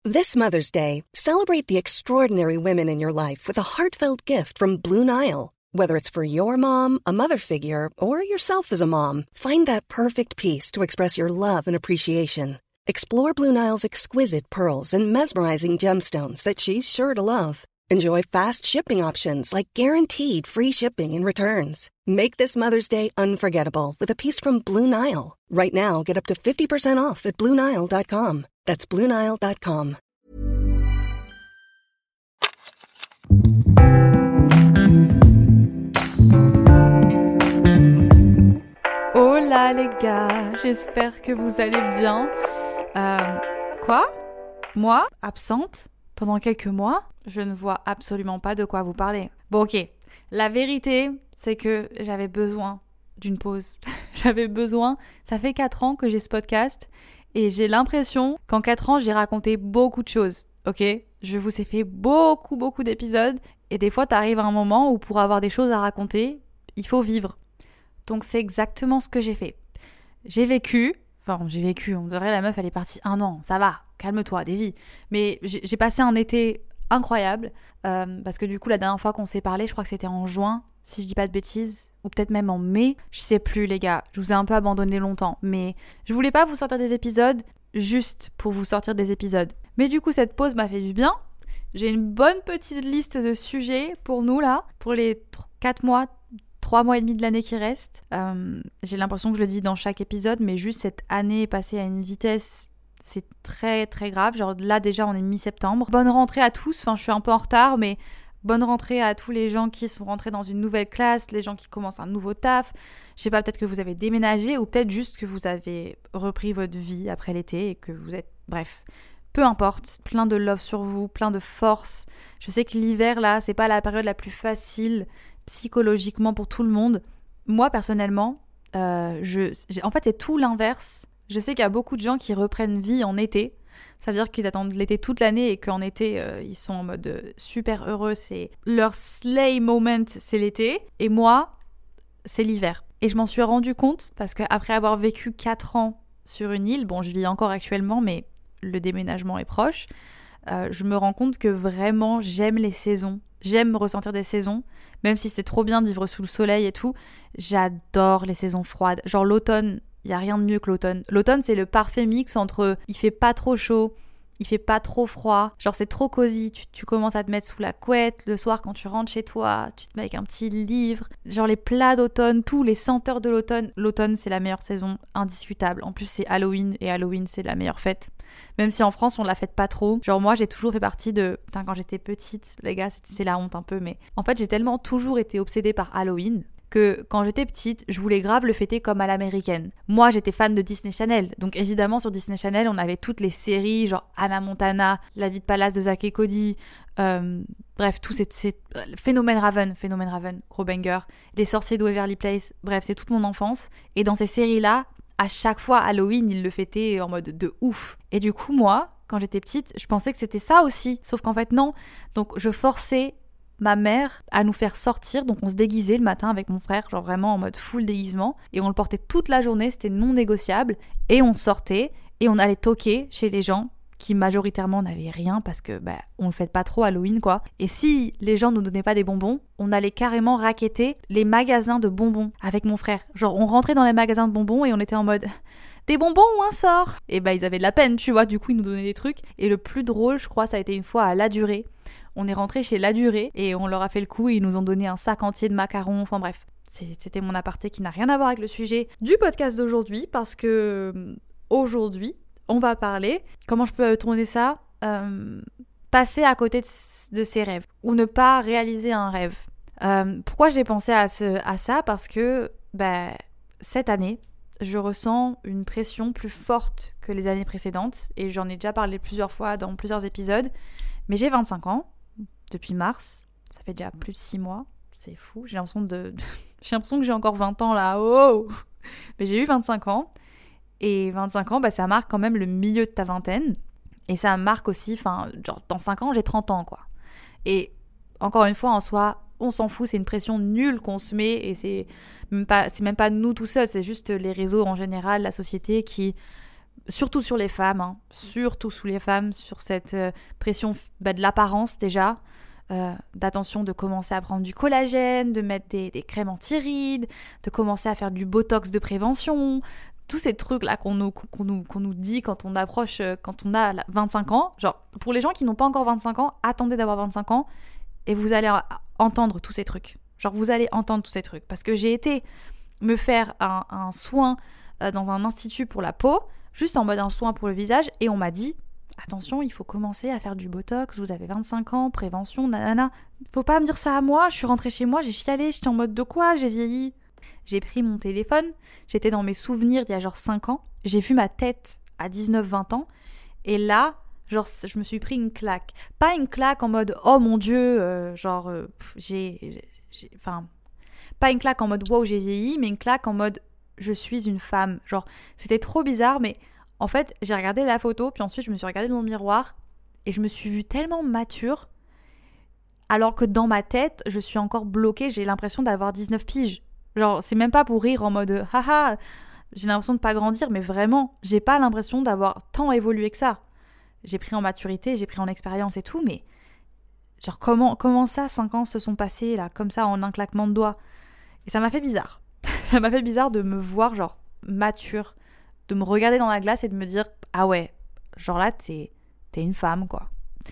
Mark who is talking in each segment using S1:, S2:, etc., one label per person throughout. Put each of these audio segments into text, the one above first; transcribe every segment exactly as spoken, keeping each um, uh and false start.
S1: This Mother's Day, celebrate the extraordinary women in your life with a heartfelt gift from Blue Nile. Whether it's for your mom, a mother figure, or yourself as a mom, find that perfect piece to express your love and appreciation. Explore Blue Nile's exquisite pearls and mesmerizing gemstones that she's sure to love. Enjoy fast shipping options like guaranteed free shipping and returns. Make this Mother's Day unforgettable with a piece from Blue Nile. Right now, get up to fifty percent off at blue nile dot com. That's blue nile dot com.
S2: Hola les gars, j'espère que vous allez bien. Euh, quoi ? Moi, absente pendant quelques mois ? Je ne vois absolument pas de quoi vous parler. Bon ok, la vérité, c'est que j'avais besoin d'une pause. J'avais besoin, ça fait quatre ans que j'ai ce podcast et j'ai l'impression qu'en quatre ans, j'ai raconté beaucoup de choses, ok ? Je vous ai fait beaucoup, beaucoup d'épisodes et des fois, t'arrives à un moment où pour avoir des choses à raconter, il faut vivre. Donc c'est exactement ce que j'ai fait. J'ai vécu, enfin j'ai vécu, on dirait la meuf elle est partie un an, ça va, calme-toi, Davy. Mais j'ai, j'ai passé un été incroyable, euh, parce que du coup la dernière fois qu'on s'est parlé, je crois que c'était en juin, si je dis pas de bêtises, ou peut-être même en mai, je sais plus les gars, je vous ai un peu abandonné longtemps, mais je voulais pas vous sortir des épisodes juste pour vous sortir des épisodes. Mais du coup cette pause m'a fait du bien, j'ai une bonne petite liste de sujets pour nous là, pour les quatre mois, trois mois et demi de l'année qui reste. Euh, j'ai l'impression que je le dis dans chaque épisode, mais juste cette année est passée à une vitesse, c'est très très grave. Genre là déjà on est mi-septembre. Bonne rentrée à tous, enfin je suis un peu en retard, mais bonne rentrée à tous les gens qui sont rentrés dans une nouvelle classe, les gens qui commencent un nouveau taf. Je sais pas, peut-être que vous avez déménagé ou peut-être juste que vous avez repris votre vie après l'été et que vous êtes... Bref, peu importe, plein de love sur vous, plein de force. Je sais que l'hiver là, c'est pas la période la plus facile psychologiquement pour tout le monde. Moi personnellement, euh, je, en fait c'est tout l'inverse. Je sais qu'il y a beaucoup de gens qui reprennent vie en été. Ça veut dire qu'ils attendent l'été toute l'année et qu'en été euh, ils sont en mode euh, super heureux. C'est leur slay moment, c'est l'été. Et moi, c'est l'hiver. Et je m'en suis rendu compte parce qu'après avoir vécu quatre ans sur une île, bon je vis encore actuellement mais le déménagement est proche, euh, je me rends compte que vraiment j'aime les saisons. J'aime ressentir des saisons, même si c'est trop bien de vivre sous le soleil et tout. J'adore les saisons froides. Genre l'automne, il n'y a rien de mieux que l'automne. L'automne, c'est le parfait mix entre il fait pas trop chaud, il fait pas trop froid. Genre c'est trop cosy, tu, tu commences à te mettre sous la couette le soir quand tu rentres chez toi, tu te mets avec un petit livre. Genre les plats d'automne, tous les senteurs de l'automne. L'automne, c'est la meilleure saison, indiscutable. En plus, c'est Halloween et Halloween, c'est la meilleure fête. Même si en France, on la fête pas trop. Genre moi, j'ai toujours fait partie de... Putain, quand j'étais petite, les gars, c'est, c'est la honte un peu, mais... En fait, j'ai tellement toujours été obsédée par Halloween que quand j'étais petite, je voulais grave le fêter comme à l'américaine. Moi, j'étais fan de Disney Channel. Donc évidemment, sur Disney Channel, on avait toutes les séries, genre Hannah Montana, La vie de palace de Zack et Cody, euh, bref, tout c'est, c'est... Phénomène Raven, Phénomène Raven, gros banger. Les sorciers de Waverly Place, bref, c'est toute mon enfance. Et dans ces séries-là, à chaque fois, Halloween, ils le fêtaient en mode de ouf. Et du coup, moi, quand j'étais petite, je pensais que c'était ça aussi. Sauf qu'en fait, non. Donc, je forçais ma mère à nous faire sortir. Donc, on se déguisait le matin avec mon frère, genre vraiment en mode full déguisement. Et on le portait toute la journée, c'était non négociable. Et on sortait et on allait toquer chez les gens qui majoritairement n'avaient rien parce que bah, on le fête pas trop Halloween quoi. Et si les gens nous donnaient pas des bonbons, on allait carrément racketter les magasins de bonbons avec mon frère. Genre on rentrait dans les magasins de bonbons et on était en mode des bonbons ou un sort. Et bah ils avaient de la peine tu vois, du coup ils nous donnaient des trucs. Et le plus drôle je crois ça a été une fois à La Durée. On est rentré chez La Durée et on leur a fait le coup et ils nous ont donné un sac entier de macarons, enfin bref. C'était mon aparté qui n'a rien à voir avec le sujet du podcast d'aujourd'hui parce que aujourd'hui on va parler, comment je peux tourner ça, euh, passer à côté de, de ses rêves ou ne pas réaliser un rêve. Euh, pourquoi j'ai pensé à, ce, à ça ? Parce que bah, cette année, je ressens une pression plus forte que les années précédentes et j'en ai déjà parlé plusieurs fois dans plusieurs épisodes. Mais j'ai vingt-cinq ans, depuis mars, ça fait déjà plus de six mois, c'est fou, j'ai l'impression, de... j'ai l'impression que j'ai encore vingt ans là, oh mais j'ai eu vingt-cinq ans. Et vingt-cinq ans, bah, ça marque quand même le milieu de ta vingtaine. Et ça marque aussi, enfin, genre, dans cinq ans, j'ai trente ans, quoi. Et encore une fois, en soi, on s'en fout, c'est une pression nulle qu'on se met. Et c'est même pas, c'est même pas nous tout seuls, c'est juste les réseaux en général, la société qui surtout sur les femmes, hein, surtout sous les femmes, sur cette euh, pression bah, de l'apparence déjà, euh, d'attention de commencer à prendre du collagène, de mettre des, des crèmes anti-rides, de commencer à faire du botox de prévention, tous ces trucs-là qu'on nous, qu'on nous, qu'on nous dit quand on approche, quand on a vingt-cinq ans. Genre, pour les gens qui n'ont pas encore vingt-cinq ans, attendez d'avoir vingt-cinq ans et vous allez entendre tous ces trucs. Genre, vous allez entendre tous ces trucs. Parce que j'ai été me faire un, un soin euh, dans un institut pour la peau, juste en mode un soin pour le visage, et on m'a dit, attention, il faut commencer à faire du botox, vous avez vingt-cinq ans, prévention, nanana. Faut pas me dire ça à moi, je suis rentrée chez moi, j'ai chialé, j'étais en mode de quoi, j'ai vieilli. J'ai pris mon téléphone, j'étais dans mes souvenirs d'il y a genre cinq ans, j'ai vu ma tête à dix-neuf vingt ans, et là, genre, je me suis pris une claque. Pas une claque en mode, oh mon Dieu, euh, genre, euh, pff, j'ai, j'ai... Enfin, pas une claque en mode, wow, j'ai vieilli, mais une claque en mode, je suis une femme. Genre, c'était trop bizarre, mais en fait, j'ai regardé la photo, puis ensuite, je me suis regardée dans le miroir, et je me suis vue tellement mature, alors que dans ma tête, je suis encore bloquée, j'ai l'impression d'avoir dix-neuf piges. Genre, c'est même pas pour rire en mode « haha, j'ai l'impression de pas grandir », mais vraiment, j'ai pas l'impression d'avoir tant évolué que ça. J'ai pris en maturité, j'ai pris en expérience et tout, mais genre, comment, comment ça, cinq ans se sont passés, là, comme ça, en un claquement de doigts. Et ça m'a fait bizarre. Ça m'a fait bizarre de me voir, genre, mature, de me regarder dans la glace et de me dire « ah ouais, genre là, t'es, t'es une femme, quoi ».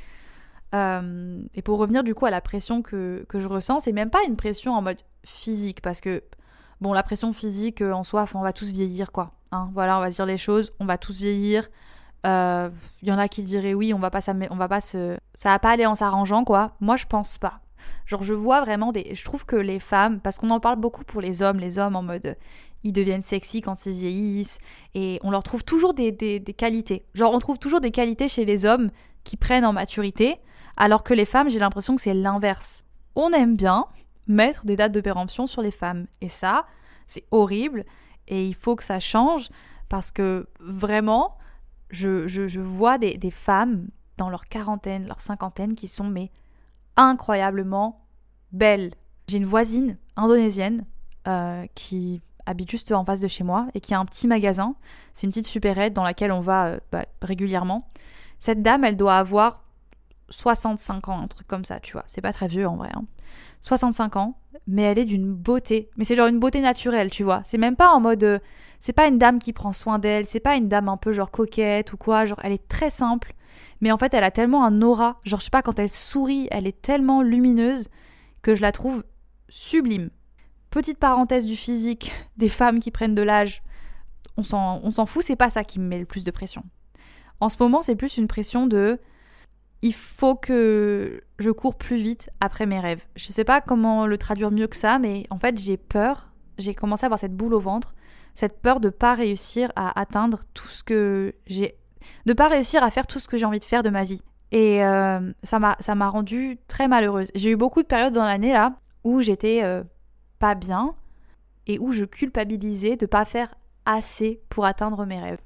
S2: Euh, et pour revenir du coup à la pression que, que je ressens, c'est même pas une pression en mode physique, parce que bon, la pression physique en soi, enfin, on va tous vieillir quoi, hein, voilà, on va se dire les choses, on va tous vieillir. Il euh, y en a qui diraient oui, on va pas, on va pas se, ça va pas aller en s'arrangeant quoi. Moi je pense pas. Genre je vois vraiment des, je trouve que les femmes, parce qu'on en parle beaucoup pour les hommes, les hommes en mode ils deviennent sexy quand ils vieillissent et on leur trouve toujours des, des, des qualités. Genre on trouve toujours des qualités chez les hommes qui prennent en maturité. Alors que les femmes, j'ai l'impression que c'est l'inverse. On aime bien mettre des dates de péremption sur les femmes. Et ça, c'est horrible. Et il faut que ça change parce que vraiment, je, je, je vois des, des femmes dans leur quarantaine, leur cinquantaine qui sont mais incroyablement belles. J'ai une voisine indonésienne euh, qui habite juste en face de chez moi et qui a un petit magasin. C'est une petite supérette dans laquelle on va euh, bah, régulièrement. Cette dame, elle doit avoir soixante-cinq ans, un truc comme ça, tu vois. C'est pas très vieux en vrai. Hein. soixante-cinq ans, mais elle est d'une beauté. Mais c'est genre une beauté naturelle, tu vois. C'est même pas en mode... Euh, c'est pas une dame qui prend soin d'elle, c'est pas une dame un peu genre coquette ou quoi. Genre, elle est très simple. Mais en fait, elle a tellement un aura. Genre, je sais pas, quand elle sourit, elle est tellement lumineuse que je la trouve sublime. Petite parenthèse du physique des femmes qui prennent de l'âge. On s'en, on s'en fout, c'est pas ça qui me met le plus de pression. En ce moment, c'est plus une pression de... il faut que je cours plus vite après mes rêves. Je sais pas comment le traduire mieux que ça, mais en fait, j'ai peur. J'ai commencé à avoir cette boule au ventre, cette peur de pas réussir à atteindre tout ce que j'ai... de pas réussir à faire tout ce que j'ai envie de faire de ma vie. Et euh, ça m'a, ça m'a rendue très malheureuse. J'ai eu beaucoup de périodes dans l'année, là, où j'étais euh, pas bien et où je culpabilisais de pas faire assez pour atteindre mes rêves.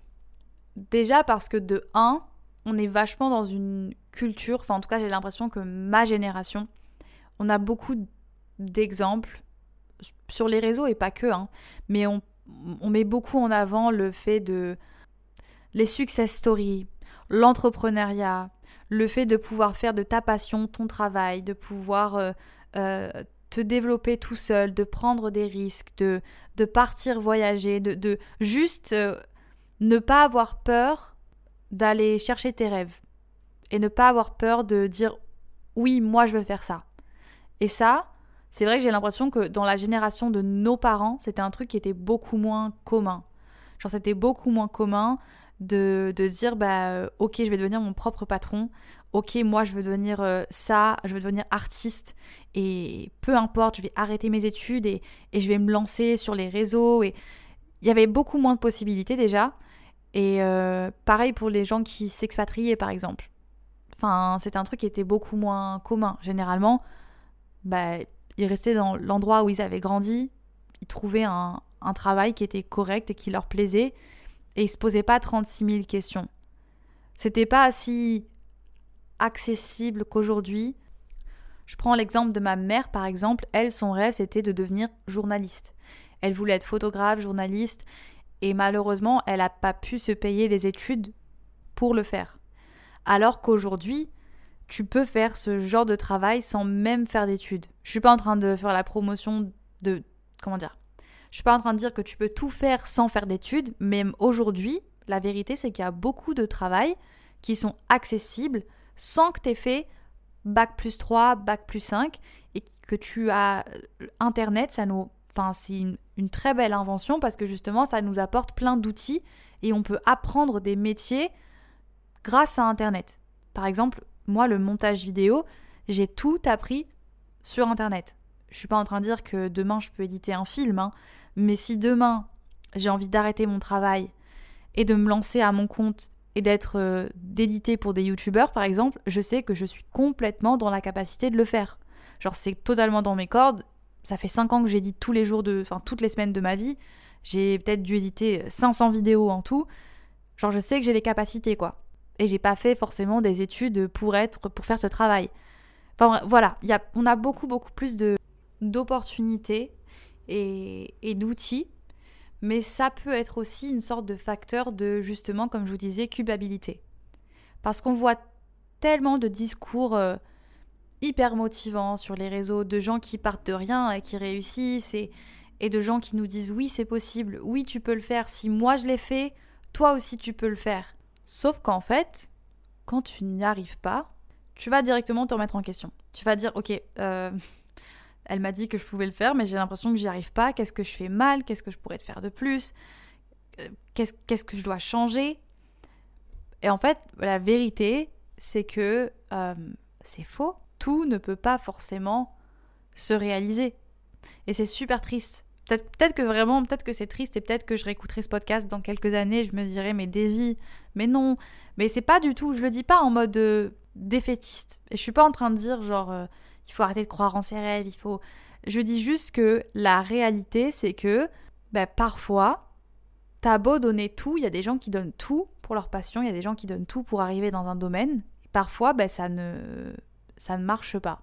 S2: Déjà parce que de un, on est vachement dans une culture, enfin en tout cas j'ai l'impression que ma génération, on a beaucoup d'exemples sur les réseaux et pas que, hein, mais on, on met beaucoup en avant le fait de les success stories, l'entrepreneuriat, le fait de pouvoir faire de ta passion ton travail, de pouvoir euh, euh, te développer tout seul, de prendre des risques, de, de partir voyager, de, de juste euh, ne pas avoir peur d'aller chercher tes rêves et ne pas avoir peur de dire oui, moi je veux faire ça. Et ça, c'est vrai que j'ai l'impression que dans la génération de nos parents, c'était un truc qui était beaucoup moins commun. Genre c'était beaucoup moins commun de, de dire bah ok, je vais devenir mon propre patron, ok, moi je veux devenir euh, ça, je veux devenir artiste et peu importe, je vais arrêter mes études et, et je vais me lancer sur les réseaux. Et il y avait beaucoup moins de possibilités déjà. Et euh, pareil pour les gens qui s'expatriaient par exemple. Enfin, c'était un truc qui était beaucoup moins commun. Généralement, bah, ils restaient dans l'endroit où ils avaient grandi, ils trouvaient un, un travail qui était correct et qui leur plaisait, et ils se posaient pas trente-six mille questions. C'était pas si accessible qu'aujourd'hui. Je prends l'exemple de ma mère par exemple. Elle, son rêve, c'était de devenir journaliste. Elle voulait être photographe, journaliste. Et malheureusement, elle n'a pas pu se payer les études pour le faire. Alors qu'aujourd'hui, tu peux faire ce genre de travail sans même faire d'études. Je suis pas en train de faire la promotion de... Comment dire ? Je suis pas en train de dire que tu peux tout faire sans faire d'études, mais aujourd'hui, la vérité, c'est qu'il y a beaucoup de travail qui sont accessibles sans que tu aies fait bac plus trois, bac plus cinq, et que tu as Internet, ça nous... Enfin, c'est une, une très belle invention parce que justement, ça nous apporte plein d'outils et on peut apprendre des métiers grâce à Internet. Par exemple, moi, le montage vidéo, j'ai tout appris sur Internet. Je suis pas en train de dire que demain, je peux éditer un film, hein, mais si demain, j'ai envie d'arrêter mon travail et de me lancer à mon compte et d'être euh, d'éditer pour des youtubeurs, par exemple, je sais que je suis complètement dans la capacité de le faire. Genre, c'est totalement dans mes cordes. Ça fait cinq ans que j'édite tous les jours, de, enfin toutes les semaines de ma vie. J'ai peut-être dû éditer cinq cents vidéos en tout. Genre, je sais que j'ai les capacités, quoi. Et j'ai pas fait forcément des études pour être, pour faire ce travail. Enfin, voilà, y a, on a beaucoup, beaucoup plus de, d'opportunités et, et d'outils. Mais ça peut être aussi une sorte de facteur de, justement, comme je vous disais, culpabilité. Parce qu'on voit tellement de discours... Euh, hyper motivant sur les réseaux, de gens qui partent de rien et qui réussissent, et, et de gens qui nous disent oui c'est possible, oui tu peux le faire, si moi je l'ai fait, toi aussi tu peux le faire. Sauf qu'en fait, quand tu n'y arrives pas, tu vas directement te remettre en question. Tu vas dire ok, euh, elle m'a dit que je pouvais le faire mais j'ai l'impression que j'y arrive pas, qu'est-ce que je fais mal, qu'est-ce que je pourrais faire de plus, qu'est-ce, qu'est-ce que je dois changer. Et en fait, la vérité c'est que euh, c'est faux. Tout ne peut pas forcément se réaliser. Et c'est super triste. Peut-être, peut-être que vraiment, peut-être que c'est triste et peut-être que je réécouterai ce podcast dans quelques années, je me dirai mais Davy, mais non. Mais c'est pas du tout, je le dis pas en mode euh, défaitiste. Et je suis pas en train de dire genre, euh, il faut arrêter de croire en ses rêves, il faut... Je dis juste que la réalité, c'est que bah, parfois, t'as beau donner tout, il y a des gens qui donnent tout pour leur passion, il y a des gens qui donnent tout pour arriver dans un domaine. Et parfois, bah, ça ne... ça ne marche pas.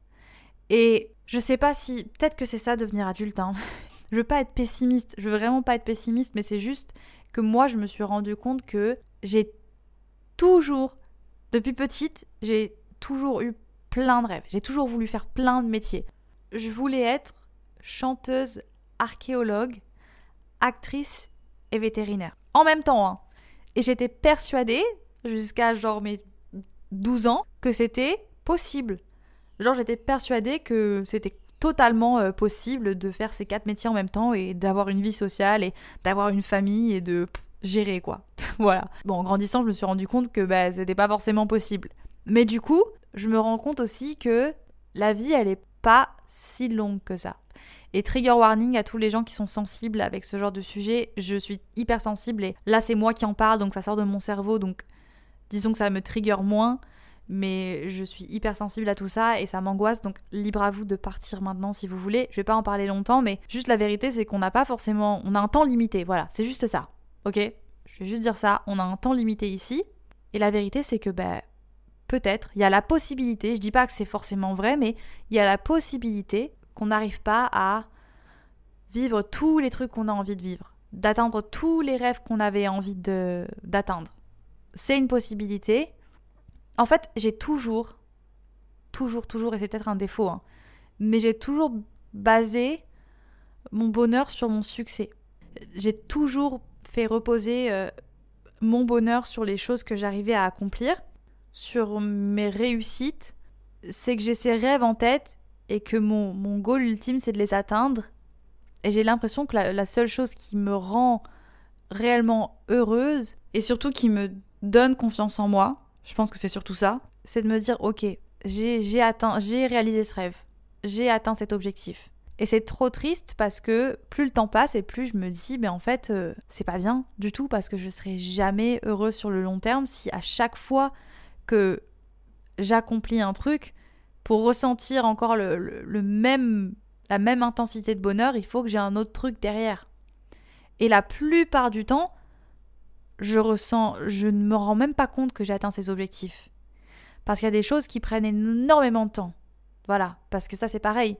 S2: Et je sais pas si... Peut-être que c'est ça, devenir adulte. Hein. Je veux pas être pessimiste. Je veux vraiment pas être pessimiste, mais c'est juste que moi, je me suis rendu compte que j'ai toujours... Depuis petite, j'ai toujours eu plein de rêves. J'ai toujours voulu faire plein de métiers. Je voulais être chanteuse, archéologue, actrice et vétérinaire. En même temps, hein. Et j'étais persuadée, jusqu'à genre mes douze ans, que c'était... possible. Genre j'étais persuadée que c'était totalement euh, possible de faire ces quatre métiers en même temps et d'avoir une vie sociale et d'avoir une famille et de pff, gérer quoi. Voilà. Bon, en grandissant, je me suis rendu compte que bah, c'était pas forcément possible. Mais du coup, je me rends compte aussi que la vie, elle est pas si longue que ça. Et trigger warning à tous les gens qui sont sensibles avec ce genre de sujet, je suis hyper sensible et là c'est moi qui en parle, donc ça sort de mon cerveau, donc disons que ça me trigger moins. Mais je suis hyper sensible à tout ça et ça m'angoisse, donc libre à vous de partir maintenant si vous voulez. Je vais pas en parler longtemps, mais juste la vérité c'est qu'on n'a pas forcément... On a un temps limité, voilà, c'est juste ça, ok ? Je vais juste dire ça, on a un temps limité ici. Et la vérité c'est que bah, peut-être, il y a la possibilité, je dis pas que c'est forcément vrai, mais il y a la possibilité qu'on n'arrive pas à vivre tous les trucs qu'on a envie de vivre, d'atteindre tous les rêves qu'on avait envie de, d'atteindre. C'est une possibilité. En fait, j'ai toujours, toujours, toujours, et c'est peut-être un défaut, hein, mais j'ai toujours basé mon bonheur sur mon succès. J'ai toujours fait reposer euh, mon bonheur sur les choses que j'arrivais à accomplir, sur mes réussites. C'est que j'ai ces rêves en tête et que mon, mon goal ultime, c'est de les atteindre. Et j'ai l'impression que la, la seule chose qui me rend réellement heureuse, et surtout qui me donne confiance en moi, je pense que c'est surtout ça, c'est de me dire ok, j'ai, j'ai atteint, j'ai réalisé ce rêve, j'ai atteint cet objectif. Et c'est trop triste parce que plus le temps passe et plus je me dis ben en fait euh, c'est pas bien du tout parce que je serai jamais heureuse sur le long terme si à chaque fois que j'accomplis un truc, pour ressentir encore le, le, le même, la même intensité de bonheur, il faut que j'ai un autre truc derrière. Et la plupart du temps, je ressens, je ne me rends même pas compte que j'ai atteint ces objectifs. Parce qu'il y a des choses qui prennent énormément de temps. Voilà, parce que ça c'est pareil.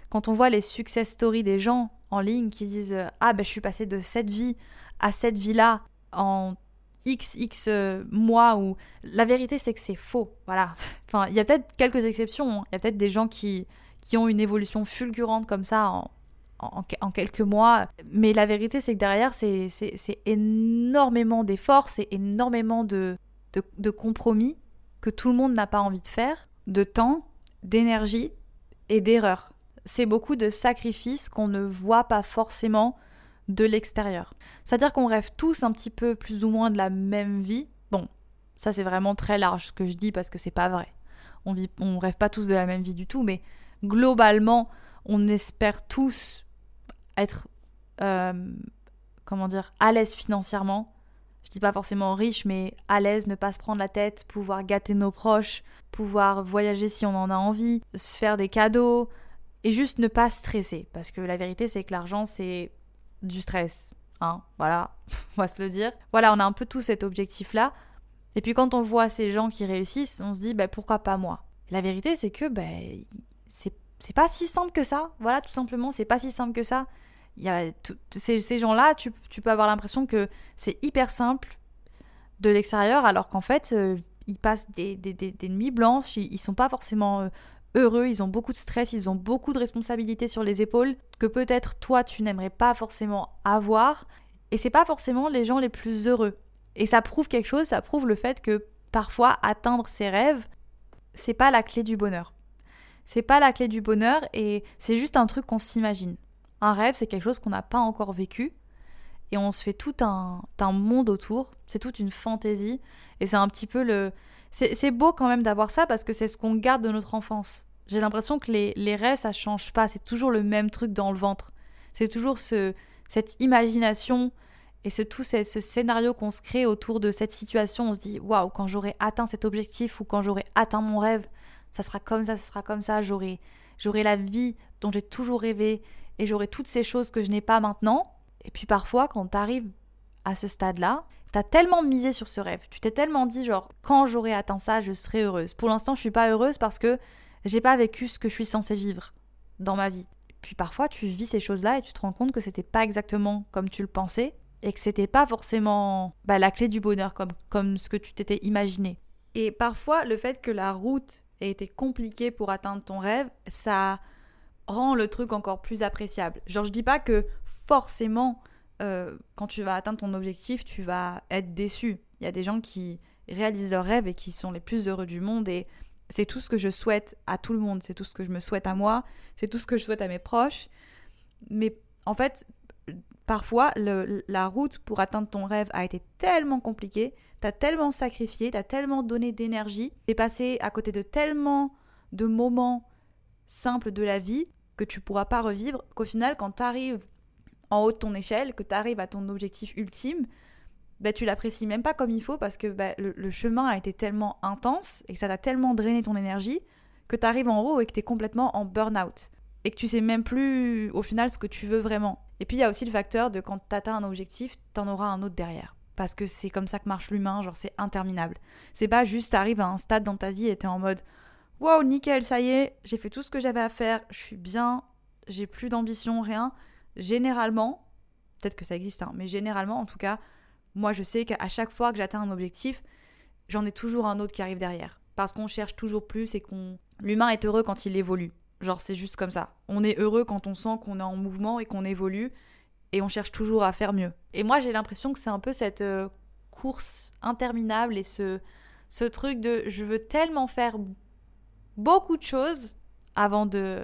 S2: Quand on voit les success stories des gens en ligne qui disent « Ah ben je suis passée de cette vie à cette vie-là en X, X euh, mois » ou la vérité c'est que c'est faux, voilà. Enfin, il y a peut-être quelques exceptions, hein. Il y a peut-être des gens qui, qui ont une évolution fulgurante comme ça en, en, en quelques mois, mais la vérité c'est que derrière c'est, c'est, c'est énormément d'efforts, c'est énormément de, de, de compromis que tout le monde n'a pas envie de faire, de temps, d'énergie et d'erreurs. C'est beaucoup de sacrifices qu'on ne voit pas forcément de l'extérieur. C'est-à-dire qu'on rêve tous un petit peu plus ou moins de la même vie. Bon, ça c'est vraiment très large ce que je dis parce que c'est pas vrai. On vit, on rêve pas tous de la même vie du tout, mais globalement, on espère tous être, euh, comment dire, à l'aise financièrement. Je dis pas forcément riche, mais à l'aise, ne pas se prendre la tête, pouvoir gâter nos proches, pouvoir voyager si on en a envie, se faire des cadeaux, et juste ne pas stresser. Parce que la vérité, c'est que l'argent, c'est du stress. Hein, voilà, on va se le dire. Voilà, on a un peu tout cet objectif-là. Et puis quand on voit ces gens qui réussissent, on se dit, bah, pourquoi pas moi ? La vérité, c'est que bah, c'est, c'est pas si simple que ça. Voilà, tout simplement, c'est pas si simple que ça. Il y a tout, ces, ces gens-là, tu, tu peux avoir l'impression que c'est hyper simple de l'extérieur, alors qu'en fait, euh, ils passent des, des, des, des nuits blanches, ils, ils sont pas forcément euh, heureux, ils ont beaucoup de stress, ils ont beaucoup de responsabilités sur les épaules, que peut-être toi, tu n'aimerais pas forcément avoir, et c'est pas forcément les gens les plus heureux. Et ça prouve quelque chose, ça prouve le fait que parfois, atteindre ses rêves, c'est pas la clé du bonheur. C'est pas la clé du bonheur, et c'est juste un truc qu'on s'imagine. Un rêve, c'est quelque chose qu'on n'a pas encore vécu, et on se fait tout un, un monde autour, c'est toute une fantaisie, et c'est un petit peu le... C'est, c'est beau quand même d'avoir ça, parce que c'est ce qu'on garde de notre enfance. J'ai l'impression que les, les rêves, ça change pas, c'est toujours le même truc dans le ventre. C'est toujours ce, cette imagination, et ce, tout ce, ce scénario qu'on se crée autour de cette situation. On se dit, waouh, quand j'aurai atteint cet objectif, ou quand j'aurai atteint mon rêve, ça sera comme ça, ça sera comme ça, j'aurai, j'aurai la vie dont j'ai toujours rêvé, et j'aurai toutes ces choses que je n'ai pas maintenant. Et puis parfois, quand t'arrives à ce stade-là, t'as tellement misé sur ce rêve. Tu t'es tellement dit, genre, quand j'aurai atteint ça, je serai heureuse. Pour l'instant, je suis pas heureuse parce que j'ai pas vécu ce que je suis censée vivre dans ma vie. Et puis parfois, tu vis ces choses-là et tu te rends compte que c'était pas exactement comme tu le pensais et que c'était pas forcément bah, la clé du bonheur comme, comme ce que tu t'étais imaginé. Et parfois, le fait que la route ait été compliquée pour atteindre ton rêve, ça rend le truc encore plus appréciable. Genre, je dis pas que forcément, euh, quand tu vas atteindre ton objectif, tu vas être déçu. Il y a des gens qui réalisent leurs rêves et qui sont les plus heureux du monde, et c'est tout ce que je souhaite à tout le monde, c'est tout ce que je me souhaite à moi, c'est tout ce que je souhaite à mes proches. Mais en fait, parfois, le, la route pour atteindre ton rêve a été tellement compliquée, t'as tellement sacrifié, t'as tellement donné d'énergie, t'es passé à côté de tellement de moments simples de la vie que tu pourras pas revivre, qu'au final, quand t'arrives en haut de ton échelle, que t'arrives à ton objectif ultime, bah, tu l'apprécies même pas comme il faut parce que bah, le, le chemin a été tellement intense et que ça t'a tellement drainé ton énergie que t'arrives en haut et que t'es complètement en burn-out et que tu sais même plus au final ce que tu veux vraiment. Et puis il y a aussi le facteur de quand t'atteins un objectif, t'en auras un autre derrière. Parce que c'est comme ça que marche l'humain, genre c'est interminable. C'est pas juste t'arrives à un stade dans ta vie et t'es en mode « Wow, nickel, ça y est, j'ai fait tout ce que j'avais à faire, je suis bien, j'ai plus d'ambition, rien. » Généralement, peut-être que ça existe, hein, mais généralement en tout cas, moi je sais qu'à chaque fois que j'atteins un objectif, j'en ai toujours un autre qui arrive derrière. Parce qu'on cherche toujours plus et qu'on... L'humain est heureux quand il évolue. Genre c'est juste comme ça. On est heureux quand on sent qu'on est en mouvement et qu'on évolue et on cherche toujours à faire mieux. Et moi j'ai l'impression que c'est un peu cette euh, course interminable et ce, ce truc de je veux tellement faire beaucoup de choses avant de,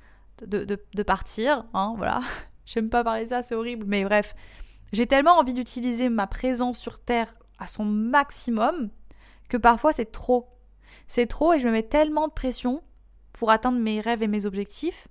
S2: de, de, de partir, hein, voilà. J'aime pas parler de ça, c'est horrible, mais bref. J'ai tellement envie d'utiliser ma présence sur Terre à son maximum que parfois c'est trop. C'est trop et je me mets tellement de pression pour atteindre mes rêves et mes objectifs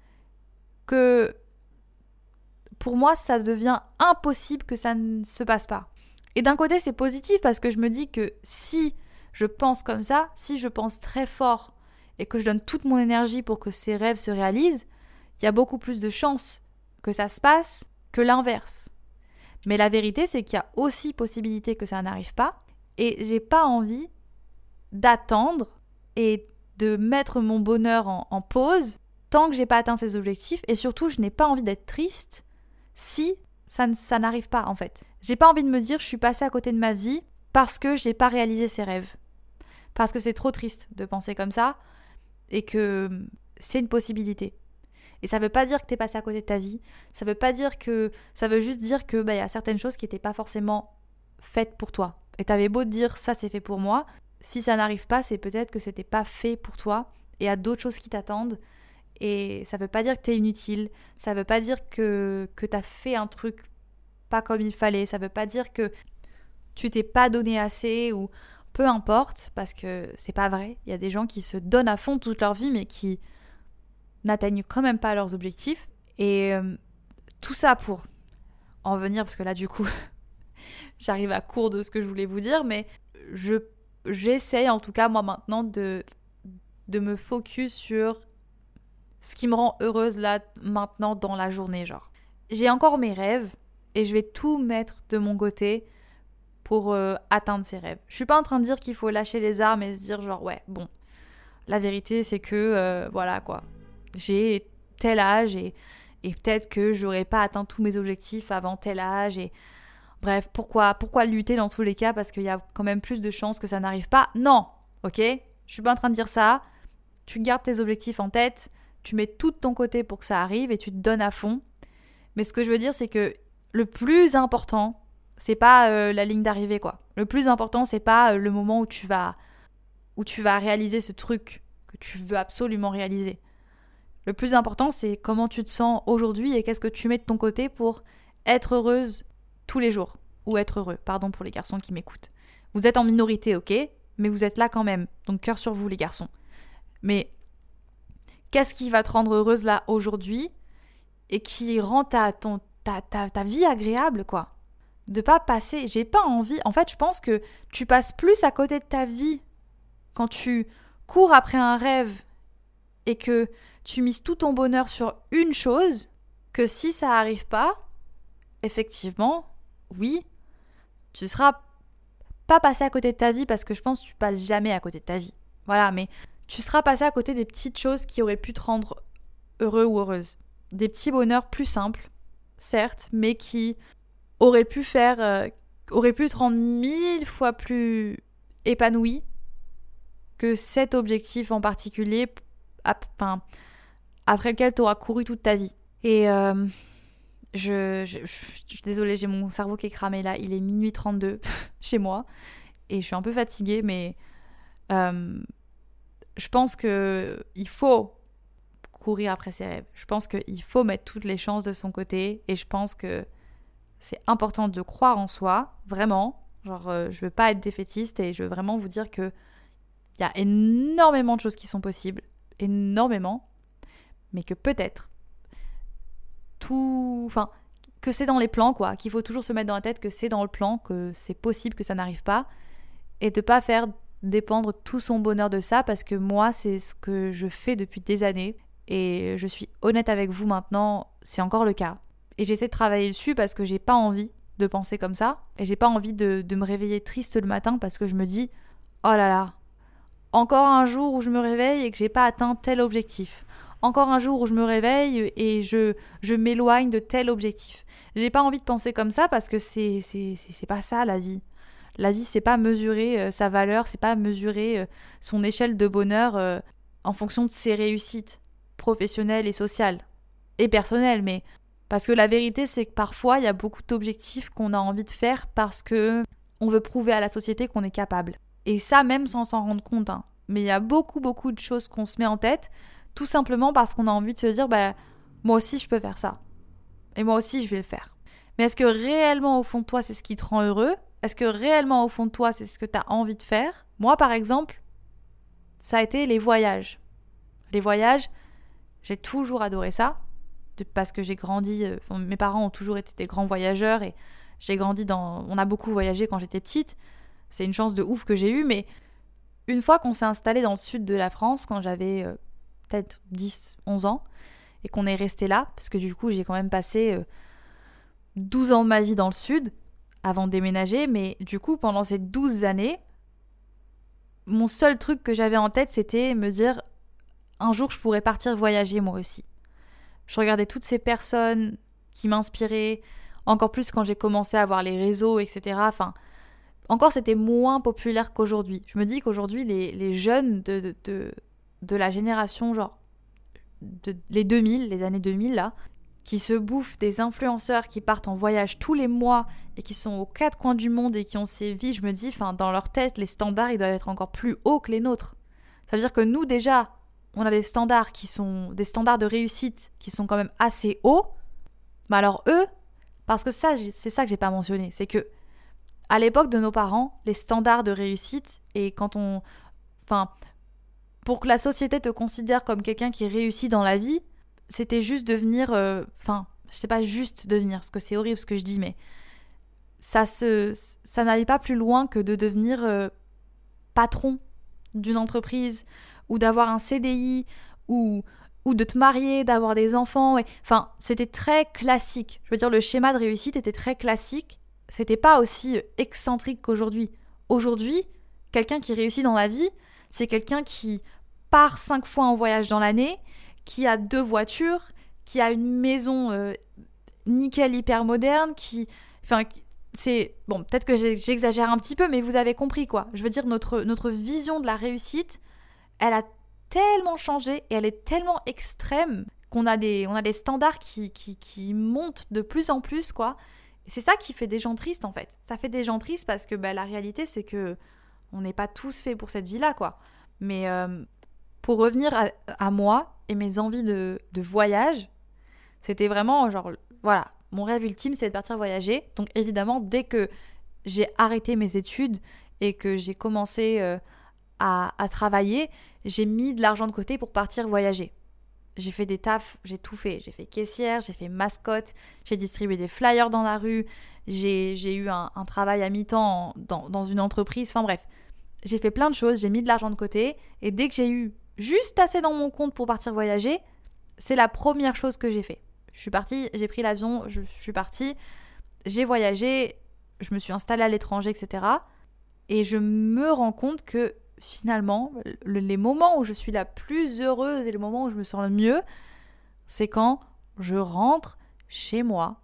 S2: que pour moi ça devient impossible que ça ne se passe pas. Et d'un côté c'est positif parce que je me dis que si je pense comme ça, si je pense très fort et que je donne toute mon énergie pour que ces rêves se réalisent, il y a beaucoup plus de chances que ça se passe que l'inverse. Mais la vérité, c'est qu'il y a aussi possibilité que ça n'arrive pas. Et j'ai pas envie d'attendre et de mettre mon bonheur en, en pause tant que j'ai pas atteint ces objectifs, et surtout je n'ai pas envie d'être triste si ça, ça n'arrive pas en fait. J'ai pas envie de me dire je suis passée à côté de ma vie parce que j'ai pas réalisé ses rêves. Parce que c'est trop triste de penser comme ça et que c'est une possibilité. Et ça veut pas dire que t'es passé à côté de ta vie, ça veut pas dire que... Ça veut juste dire que bah, y a certaines choses qui étaient pas forcément faites pour toi. Et t'avais beau te dire ça c'est fait pour moi, si ça n'arrive pas, c'est peut-être que c'était pas fait pour toi et il y a d'autres choses qui t'attendent. Et ça veut pas dire que t'es inutile, ça veut pas dire que, que t'as fait un truc pas comme il fallait, ça veut pas dire que tu t'es pas donné assez ou peu importe, parce que c'est pas vrai. Il y a des gens qui se donnent à fond toute leur vie mais qui n'atteignent quand même pas leurs objectifs. Et euh, tout ça pour en venir, parce que là du coup j'arrive à court de ce que je voulais vous dire, mais je, j'essaye en tout cas moi maintenant de, de me focus sur ce qui me rend heureuse là, maintenant, dans la journée, genre. J'ai encore mes rêves et je vais tout mettre de mon côté pour euh, atteindre ces rêves. Je suis pas en train de dire qu'il faut lâcher les armes et se dire genre, ouais, bon, la vérité c'est que, euh, voilà quoi, j'ai tel âge et, et peut-être que j'aurais pas atteint tous mes objectifs avant tel âge et bref, pourquoi, pourquoi lutter dans tous les cas parce qu'il y a quand même plus de chances que ça n'arrive pas. Non, ok, je suis pas en train de dire ça. Tu gardes tes objectifs en tête, tu mets tout de ton côté pour que ça arrive et tu te donnes à fond. Mais ce que je veux dire, c'est que le plus important, c'est pas euh, la ligne d'arrivée, quoi. Le plus important, c'est pas euh, le moment où tu vas où tu vas réaliser ce truc que tu veux absolument réaliser. Le plus important, c'est comment tu te sens aujourd'hui et qu'est-ce que tu mets de ton côté pour être heureuse tous les jours. Ou être heureux, pardon pour les garçons qui m'écoutent. Vous êtes en minorité, ok, mais vous êtes là quand même. Donc cœur sur vous, les garçons. Mais qu'est-ce qui va te rendre heureuse là aujourd'hui et qui rend ta, ton, ta, ta, ta vie agréable, quoi. De pas passer... J'ai pas envie... En fait, je pense que tu passes plus à côté de ta vie quand tu cours après un rêve et que tu mises tout ton bonheur sur une chose que si ça arrive pas, effectivement, oui, tu seras pas passé à côté de ta vie parce que je pense que tu passes jamais à côté de ta vie. Voilà, mais tu seras passé à côté des petites choses qui auraient pu te rendre heureux ou heureuse. Des petits bonheurs plus simples, certes, mais qui auraient pu faire, euh, auraient pu te rendre mille fois plus épanoui que cet objectif en particulier, enfin, après lequel tu auras couru toute ta vie. Et euh, je, je, je, je suis désolée, j'ai mon cerveau qui est cramé là, il est minuit trente-deux chez moi, et je suis un peu fatiguée, mais euh, je pense qu'il faut courir après ses rêves. Je pense qu'il faut mettre toutes les chances de son côté, et je pense que c'est important de croire en soi, vraiment. Genre, euh, je veux pas être défaitiste, et je veux vraiment vous dire que il y a énormément de choses qui sont possibles, énormément, mais que peut-être tout, enfin, que c'est dans les plans, quoi, qu'il faut toujours se mettre dans la tête que c'est dans le plan, que c'est possible que ça n'arrive pas, et de pas faire dépendre tout son bonheur de ça, parce que moi, c'est ce que je fais depuis des années, et je suis honnête avec vous maintenant, c'est encore le cas. Et j'essaie de travailler dessus parce que j'ai pas envie de penser comme ça, et j'ai pas envie de, de me réveiller triste le matin parce que je me dis, oh là là, encore un jour où je me réveille et que j'ai pas atteint tel objectif. Encore un jour où je me réveille et je, je m'éloigne de tel objectif. J'ai pas envie de penser comme ça parce que c'est, c'est, c'est, c'est pas ça la vie. La vie, c'est pas mesurer euh, sa valeur, c'est pas mesurer euh, son échelle de bonheur euh, en fonction de ses réussites professionnelles et sociales. Et personnelles, mais... Parce que la vérité, c'est que parfois, il y a beaucoup d'objectifs qu'on a envie de faire parce que on veut prouver à la société qu'on est capable. Et ça, même sans s'en rendre compte. Hein. Mais il y a beaucoup, beaucoup de choses qu'on se met en tête, tout simplement parce qu'on a envie de se dire, bah, moi aussi, je peux faire ça. Et moi aussi, je vais le faire. Mais est-ce que réellement, au fond de toi, c'est ce qui te rend heureux ? Est-ce que réellement, au fond de toi, c'est ce que tu as envie de faire ? Moi, par exemple, ça a été les voyages. Les voyages, j'ai toujours adoré ça. Parce que j'ai grandi, euh, mes parents ont toujours été des grands voyageurs et j'ai grandi dans... On a beaucoup voyagé quand j'étais petite. C'est une chance de ouf que j'ai eue, mais une fois qu'on s'est installé dans le sud de la France, quand j'avais euh, peut-être dix, onze ans, et qu'on est resté là, parce que du coup j'ai quand même passé euh, douze ans de ma vie dans le sud, avant de déménager, mais du coup pendant ces douze années, mon seul truc que j'avais en tête, c'était me dire un jour je pourrais partir voyager moi aussi. Je regardais toutes ces personnes qui m'inspiraient, encore plus quand j'ai commencé à voir les réseaux, et cetera. Enfin, encore c'était moins populaire qu'aujourd'hui. Je me dis qu'aujourd'hui, les, les jeunes de, de, de, de la génération, genre de, les deux mille, les années deux mille là, qui se bouffent des influenceurs qui partent en voyage tous les mois et qui sont aux quatre coins du monde et qui ont ces vies, je me dis, enfin, dans leur tête, les standards, ils doivent être encore plus hauts que les nôtres. Ça veut dire que nous, déjà, on a des standards qui sont, des standards de réussite qui sont quand même assez hauts. Mais alors eux, parce que ça, c'est ça que j'ai pas mentionné, c'est que à l'époque de nos parents, les standards de réussite, et quand on... Enfin, pour que la société te considère comme quelqu'un qui réussit dans la vie, c'était juste devenir... Euh, enfin, je sais pas juste devenir, parce que c'est horrible ce que je dis, mais ça se, ça n'allait pas plus loin que de devenir euh, patron d'une entreprise, ou d'avoir un C D I, ou, ou de te marier, d'avoir des enfants. Et... Enfin, c'était très classique. Je veux dire, le schéma de réussite était très classique. C'était pas aussi excentrique qu'aujourd'hui. Aujourd'hui, quelqu'un qui réussit dans la vie, c'est quelqu'un qui part cinq fois en voyage dans l'année, qui a deux voitures, qui a une maison euh, nickel hyper moderne, qui... Enfin, c'est... Bon, peut-être que j'exagère un petit peu, mais vous avez compris, quoi. Je veux dire, notre, notre vision de la réussite, elle a tellement changé et elle est tellement extrême qu'on a des, on a des standards qui, qui, qui montent de plus en plus, quoi. Et c'est ça qui fait des gens tristes, en fait. Ça fait des gens tristes parce que bah, la réalité, c'est que on n'est pas tous faits pour cette vie-là, quoi. Mais euh, pour revenir à, à moi et mes envies de, de voyage, c'était vraiment genre, voilà, mon rêve ultime, c'est de partir voyager. Donc évidemment, dès que j'ai arrêté mes études et que j'ai commencé euh, à, à travailler, j'ai mis de l'argent de côté pour partir voyager. J'ai fait des tafs, j'ai tout fait. J'ai fait caissière, j'ai fait mascotte, j'ai distribué des flyers dans la rue, j'ai, j'ai eu un, un travail à mi-temps en, dans, dans une entreprise, enfin bref. J'ai fait plein de choses, j'ai mis de l'argent de côté, et dès que j'ai eu juste assez dans mon compte pour partir voyager, c'est la première chose que j'ai fait. Je suis partie, j'ai pris l'avion, je suis partie, j'ai voyagé, je me suis installée à l'étranger, et cetera. Et je me rends compte que finalement, le, les moments où je suis la plus heureuse et le moment où je me sens le mieux, c'est quand je rentre chez moi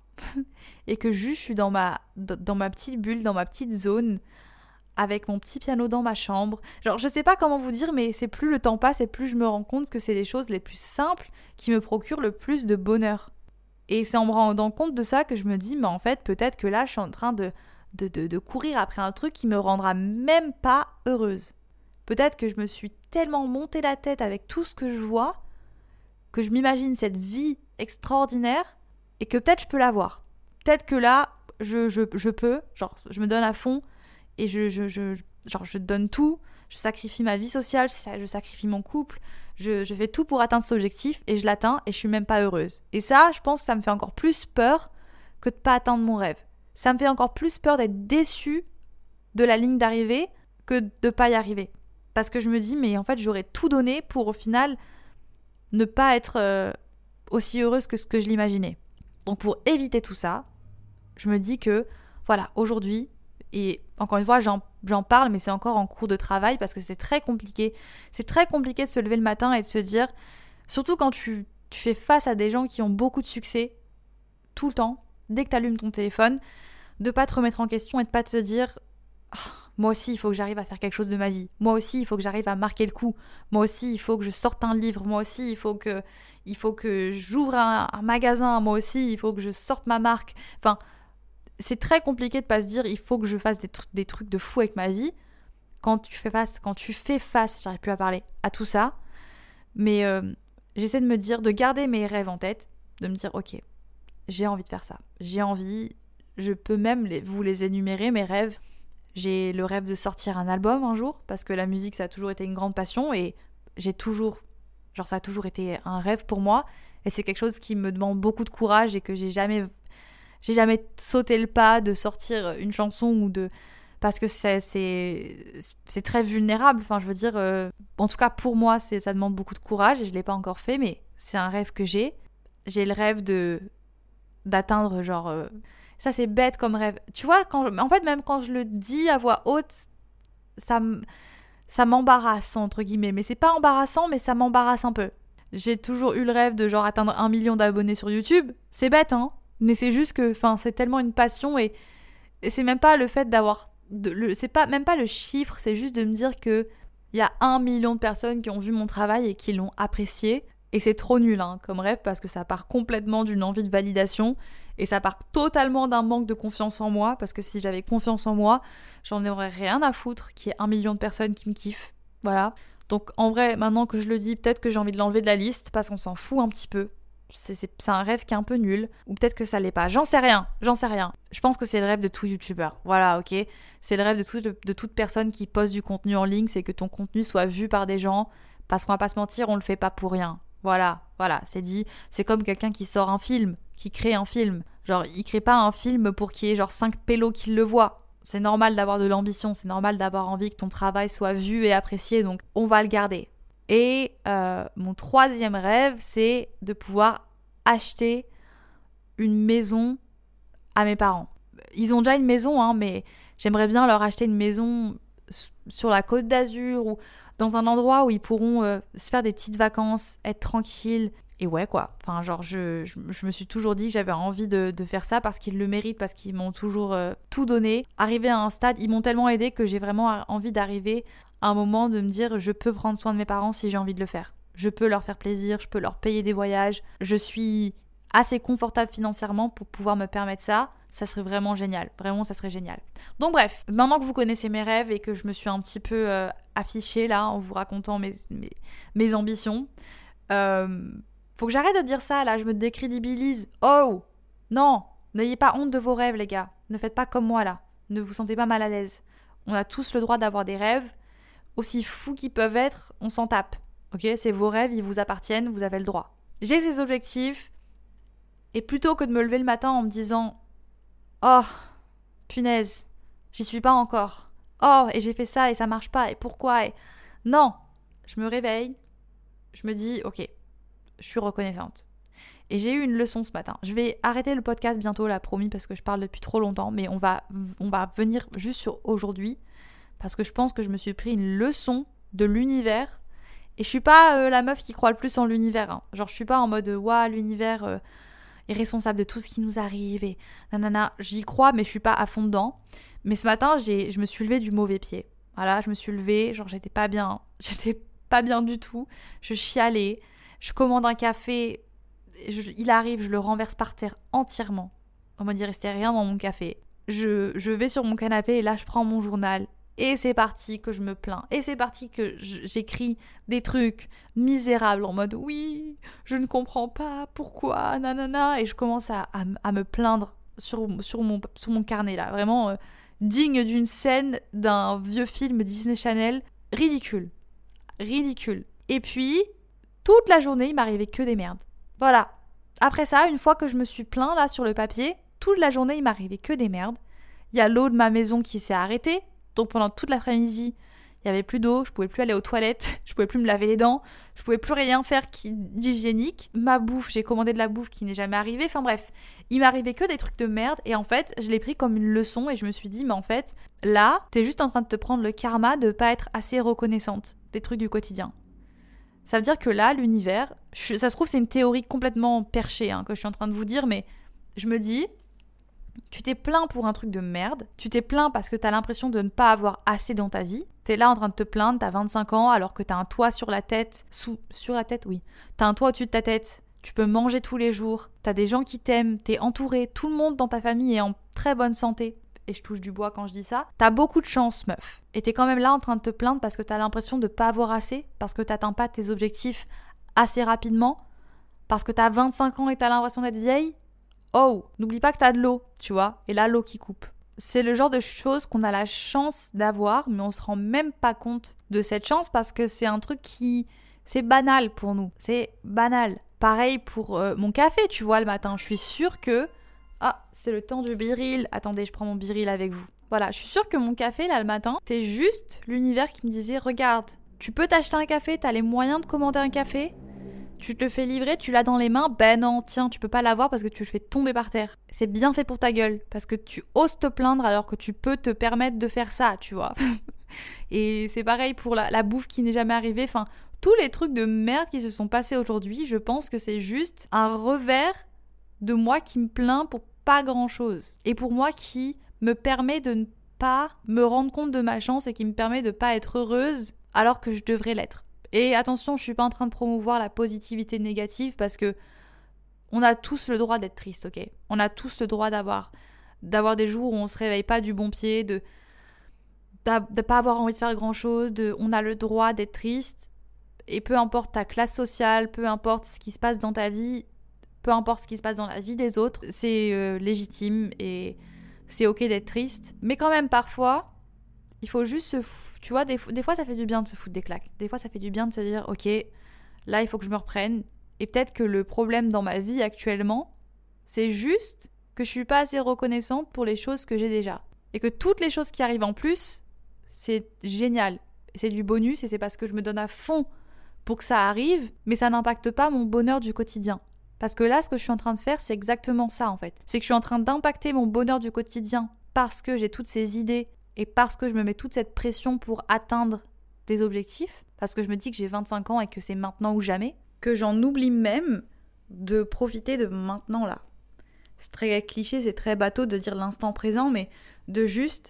S2: et que juste je suis dans ma, dans ma petite bulle, dans ma petite zone, avec mon petit piano dans ma chambre. Genre, je sais pas comment vous dire, mais c'est plus le temps passe et plus je me rends compte que c'est les choses les plus simples qui me procurent le plus de bonheur. Et c'est en me rendant compte de ça que je me dis, mais en fait, peut-être que là, je suis en train de, de, de, de courir après un truc qui me rendra même pas heureuse. Peut-être que je me suis tellement monté la tête avec tout ce que je vois que je m'imagine cette vie extraordinaire et que peut-être je peux l'avoir. Peut-être que là, je, je, je peux, genre, je me donne à fond et je, je, je, genre, je donne tout, je sacrifie ma vie sociale, je sacrifie mon couple, je, je fais tout pour atteindre cet objectif et je l'atteins et je suis même pas heureuse. Et ça, je pense que ça me fait encore plus peur que de pas atteindre mon rêve. Ça me fait encore plus peur d'être déçue de la ligne d'arrivée que de pas y arriver. Parce que je me dis, mais en fait, j'aurais tout donné pour au final ne pas être euh, aussi heureuse que ce que je l'imaginais. Donc pour éviter tout ça, je me dis que, voilà, aujourd'hui, et encore une fois, j'en, j'en parle, mais c'est encore en cours de travail parce que c'est très compliqué. C'est très compliqué de se lever le matin et de se dire, surtout quand tu, tu fais face à des gens qui ont beaucoup de succès, tout le temps, dès que tu allumes ton téléphone, de pas te remettre en question et de pas te dire... Oh, moi aussi, il faut que j'arrive à faire quelque chose de ma vie. Moi aussi, il faut que j'arrive à marquer le coup. Moi aussi, il faut que je sorte un livre. Moi aussi, il faut que, il faut que j'ouvre un, un magasin. Moi aussi, il faut que je sorte ma marque. Enfin, c'est très compliqué de pas se dire il faut que je fasse des, tr- des trucs de fou avec ma vie. Quand tu fais face, quand tu fais face, j'arrive plus à parler, à tout ça. Mais euh, j'essaie de me dire, de garder mes rêves en tête, de me dire ok, j'ai envie de faire ça. J'ai envie, je peux même les, vous les énumérer, mes rêves. J'ai le rêve de sortir un album un jour, parce que la musique, ça a toujours été une grande passion, et j'ai toujours, genre ça a toujours été un rêve pour moi, et c'est quelque chose qui me demande beaucoup de courage, et que j'ai jamais, j'ai jamais sauté le pas de sortir une chanson, ou de, parce que c'est, c'est, c'est très vulnérable, enfin je veux dire, euh, en tout cas pour moi, c'est, ça demande beaucoup de courage, et je l'ai pas encore fait, mais c'est un rêve que j'ai. J'ai le rêve de, d'atteindre genre... Euh, ça, c'est bête comme rêve. Tu vois, quand, en fait, même quand je le dis à voix haute, ça me, ça m'embarrasse, entre guillemets. Mais c'est pas embarrassant, mais ça m'embarrasse un peu. J'ai toujours eu le rêve de genre atteindre un million d'abonnés sur YouTube. C'est bête, hein. Mais c'est juste que, enfin, c'est tellement une passion et, et c'est même pas le fait d'avoir... De, le, c'est pas, même pas le chiffre, c'est juste de me dire que il y a un million de personnes qui ont vu mon travail et qui l'ont apprécié. Et c'est trop nul hein, comme rêve parce que ça part complètement d'une envie de validation et ça part totalement d'un manque de confiance en moi parce que si j'avais confiance en moi, j'en aurais rien à foutre qu'il y ait un million de personnes qui me kiffent. Voilà. Donc en vrai, maintenant que je le dis, peut-être que j'ai envie de l'enlever de la liste parce qu'on s'en fout un petit peu. C'est, c'est, c'est un rêve qui est un peu nul. Ou peut-être que ça l'est pas. J'en sais rien. J'en sais rien. Je pense que c'est le rêve de tout youtubeur. Voilà, ok. C'est le rêve de, tout, de, de toute personne qui poste du contenu en ligne. C'est que ton contenu soit vu par des gens. Parce qu'on va pas se mentir, on le fait pas pour rien. Voilà, voilà, c'est dit. C'est comme quelqu'un qui sort un film, qui crée un film. Genre, il crée pas un film pour qu'il y ait genre cinq pélos qui le voient. C'est normal d'avoir de l'ambition. C'est normal d'avoir envie que ton travail soit vu et apprécié. Donc, on va le garder. Et euh, mon troisième rêve, c'est de pouvoir acheter une maison à mes parents. Ils ont déjà une maison, hein, mais j'aimerais bien leur acheter une maison sur la Côte d'Azur ou dans un endroit où ils pourront euh, se faire des petites vacances, être tranquilles. Et ouais, quoi. Enfin, genre, je, je, je me suis toujours dit que j'avais envie de, de faire ça parce qu'ils le méritent, parce qu'ils m'ont toujours euh, tout donné. Arrivé à un stade, ils m'ont tellement aidé que j'ai vraiment envie d'arriver à un moment de me dire je peux prendre soin de mes parents si j'ai envie de le faire. Je peux leur faire plaisir, je peux leur payer des voyages. Je suis assez confortable financièrement pour pouvoir me permettre ça. Ça serait vraiment génial. Vraiment, ça serait génial. Donc bref, maintenant que vous connaissez mes rêves et que je me suis un petit peu euh, affichée là en vous racontant mes, mes, mes ambitions, euh, faut que j'arrête de dire ça là, je me décrédibilise. Oh non, n'ayez pas honte de vos rêves les gars. Ne faites pas comme moi là. Ne vous sentez pas mal à l'aise. On a tous le droit d'avoir des rêves. Aussi fous qu'ils peuvent être, on s'en tape. Ok, c'est vos rêves, ils vous appartiennent, vous avez le droit. J'ai ces objectifs et plutôt que de me lever le matin en me disant oh, punaise, j'y suis pas encore. Oh, et j'ai fait ça et ça marche pas, et pourquoi et... Non, je me réveille, je me dis, ok, je suis reconnaissante. Et j'ai eu une leçon ce matin. Je vais arrêter le podcast bientôt, là, promis, parce que je parle depuis trop longtemps, mais on va, on va venir juste sur aujourd'hui, parce que je pense que je me suis pris une leçon de l'univers, et je suis pas euh, la meuf qui croit le plus en l'univers. Hein. Genre, je suis pas en mode, ouah, l'univers... Euh, est responsable de tout ce qui nous arrive et nanana, j'y crois mais je suis pas à fond dedans. Mais ce matin, j'ai, je me suis levée du mauvais pied. Voilà, je me suis levée, genre j'étais pas bien, j'étais pas bien du tout. Je chialais, je commande un café, je, il arrive, je le renverse par terre entièrement. On m'a dit, il restait rien dans mon café. Je, je vais sur mon canapé et là je prends mon journal. Et c'est parti que je me plains. Et c'est parti que j'écris des trucs misérables en mode oui, je ne comprends pas, pourquoi, nanana. Et je commence à, à, à me plaindre sur, sur, mon, sur mon carnet là. Vraiment euh, digne d'une scène d'un vieux film Disney Channel. Ridicule. Ridicule. Et puis, toute la journée, il m'arrivait que des merdes. Voilà. Après ça, une fois que je me suis plaint là sur le papier, toute la journée, il m'arrivait que des merdes. Il y a l'eau de ma maison qui s'est arrêtée. Donc pendant toute l'après-midi, il n'y avait plus d'eau, je pouvais plus aller aux toilettes, je pouvais plus me laver les dents, je pouvais plus rien faire qui, d'hygiénique. Ma bouffe, j'ai commandé de la bouffe qui n'est jamais arrivée. Enfin bref, il m'arrivait que des trucs de merde et en fait, je l'ai pris comme une leçon et je me suis dit, mais en fait, là, t'es juste en train de te prendre le karma de pas être assez reconnaissante des trucs du quotidien. Ça veut dire que là, l'univers, je, ça se trouve c'est une théorie complètement perchée hein, que je suis en train de vous dire, mais je me dis... Tu t'es plaint pour un truc de merde, tu t'es plaint parce que t'as l'impression de ne pas avoir assez dans ta vie, t'es là en train de te plaindre, t'as vingt-cinq ans alors que t'as un toit sur la tête, sous, sur la tête oui, t'as un toit au-dessus de ta tête, tu peux manger tous les jours, t'as des gens qui t'aiment, t'es entouré, tout le monde dans ta famille est en très bonne santé, et je touche du bois quand je dis ça, t'as beaucoup de chance meuf, et t'es quand même là en train de te plaindre parce que t'as l'impression de pas avoir assez, parce que t'atteins pas tes objectifs assez rapidement, parce que t'as vingt-cinq ans et t'as l'impression d'être vieille. Oh, n'oublie pas que t'as de l'eau, tu vois, et là, l'eau qui coupe. C'est le genre de choses qu'on a la chance d'avoir, mais on se rend même pas compte de cette chance parce que c'est un truc qui... C'est banal pour nous, c'est banal. Pareil pour euh, mon café, tu vois, le matin. Je suis sûre que... Ah, c'est le temps du biril. Attendez, je prends mon biril avec vous. Voilà, je suis sûre que mon café, là, le matin, c'est juste l'univers qui me disait, regarde, tu peux t'acheter un café, t'as les moyens de commander un café ? Tu te le fais livrer, tu l'as dans les mains, ben non, tiens, tu peux pas l'avoir parce que tu le fais tomber par terre. C'est bien fait pour ta gueule, parce que tu oses te plaindre alors que tu peux te permettre de faire ça, tu vois. Et c'est pareil pour la, la bouffe qui n'est jamais arrivée. Enfin, tous les trucs de merde qui se sont passés aujourd'hui, je pense que c'est juste un revers de moi qui me plaint pour pas grand-chose. Et pour moi qui me permet de ne pas me rendre compte de ma chance et qui me permet de pas être heureuse alors que je devrais l'être. Et attention, je suis pas en train de promouvoir la positivité négative parce que on a tous le droit d'être triste, ok ? On a tous le droit d'avoir, d'avoir des jours où on se réveille pas du bon pied, de de pas avoir envie de faire grand-chose, de, on a le droit d'être triste. Et peu importe ta classe sociale, peu importe ce qui se passe dans ta vie, peu importe ce qui se passe dans la vie des autres, c'est euh, légitime et c'est ok d'être triste. Mais quand même, parfois, il faut juste se foutre. Tu vois, des, des fois, ça fait du bien de se foutre des claques. Des fois, ça fait du bien de se dire, ok, là, il faut que je me reprenne. Et peut-être que le problème dans ma vie actuellement, c'est juste que je suis pas assez reconnaissante pour les choses que j'ai déjà. Et que toutes les choses qui arrivent en plus, c'est génial. C'est du bonus et c'est parce que je me donne à fond pour que ça arrive, mais ça n'impacte pas mon bonheur du quotidien. Parce que là, ce que je suis en train de faire, c'est exactement ça en fait. C'est que je suis en train d'impacter mon bonheur du quotidien parce que j'ai toutes ces idées et parce que je me mets toute cette pression pour atteindre des objectifs, parce que je me dis que j'ai vingt-cinq ans et que c'est maintenant ou jamais, que j'en oublie même de profiter de maintenant là. C'est très cliché, c'est très bateau de dire l'instant présent, mais de juste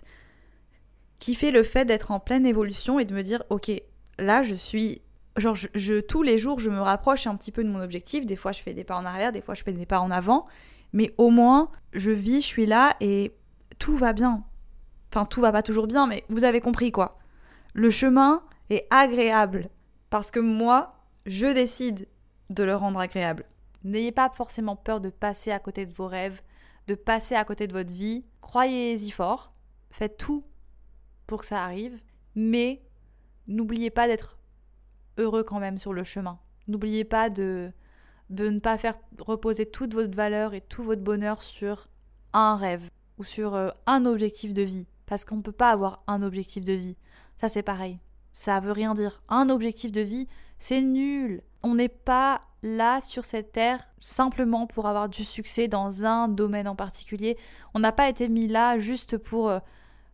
S2: kiffer le fait d'être en pleine évolution et de me dire, ok, là je suis... Genre, je, je, tous les jours, je me rapproche un petit peu de mon objectif. Des fois, je fais des pas en arrière, des fois, je fais des pas en avant. Mais au moins, je vis, je suis là et tout va bien. Enfin, tout va pas toujours bien, mais vous avez compris, quoi. Le chemin est agréable parce que moi, je décide de le rendre agréable. N'ayez pas forcément peur de passer à côté de vos rêves, de passer à côté de votre vie. Croyez-y fort. Faites tout pour que ça arrive. Mais n'oubliez pas d'être heureux quand même sur le chemin. N'oubliez pas de, de ne pas faire reposer toute votre valeur et tout votre bonheur sur un rêve ou sur euh, un objectif de vie. Parce qu'on ne peut pas avoir un objectif de vie. Ça, c'est pareil. Ça veut rien dire. Un objectif de vie, c'est nul. On n'est pas là sur cette terre simplement pour avoir du succès dans un domaine en particulier. On n'a pas été mis là juste pour... Euh,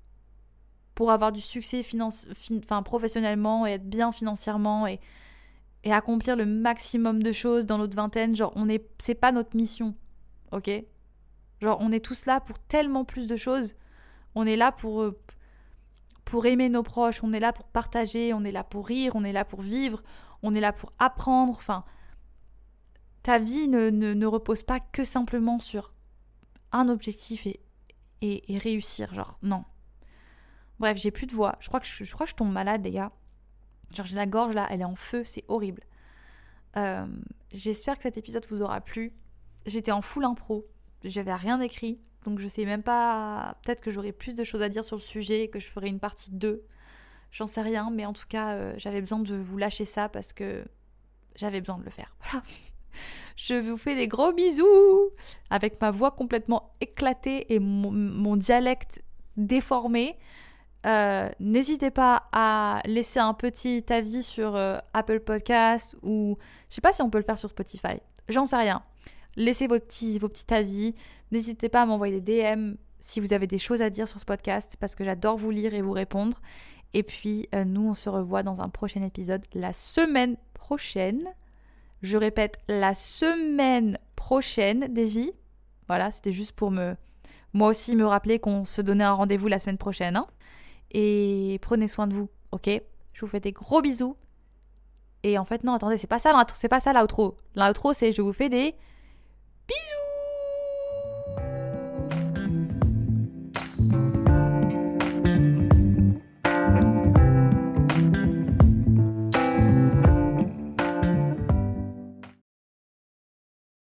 S2: pour avoir du succès finance, fin, enfin, professionnellement et être bien financièrement et, et accomplir le maximum de choses dans notre vingtaine. Genre, on est, c'est pas notre mission, ok ? Genre, on est tous là pour tellement plus de choses. On est là pour, pour aimer nos proches, on est là pour partager, on est là pour rire, on est là pour vivre, on est là pour apprendre. Enfin, ta vie ne, ne, ne repose pas que simplement sur un objectif et, et, et réussir. Genre, non. Bref, j'ai plus de voix. Je crois que je, je crois que je tombe malade, les gars. Genre, j'ai la gorge là, elle est en feu, c'est horrible. Euh, j'espère que cet épisode vous aura plu. J'étais en full impro, j'avais rien écrit, donc je sais même pas. Peut-être que j'aurai plus de choses à dire sur le sujet, que je ferai une partie deux. J'en sais rien, mais en tout cas, euh, j'avais besoin de vous lâcher ça parce que j'avais besoin de le faire. Voilà. Je vous fais des gros bisous avec ma voix complètement éclatée et mon, mon dialecte déformé. Euh, n'hésitez pas à laisser un petit avis sur euh, Apple Podcasts ou je sais pas si on peut le faire sur Spotify, j'en sais rien. Laissez vos petits, vos petits avis, n'hésitez pas à m'envoyer des D M si vous avez des choses à dire sur ce podcast parce que j'adore vous lire et vous répondre. Et puis euh, nous on se revoit dans un prochain épisode la semaine prochaine. Je répète, la semaine prochaine, Davy. Voilà, c'était juste pour me moi aussi me rappeler qu'on se donnait un rendez-vous la semaine prochaine, hein. Et prenez soin de vous, ok ? Je vous fais des gros bisous. Et en fait, non, attendez, c'est pas ça, c'est pas ça l'outro. L'outro, c'est je vous fais des bisous.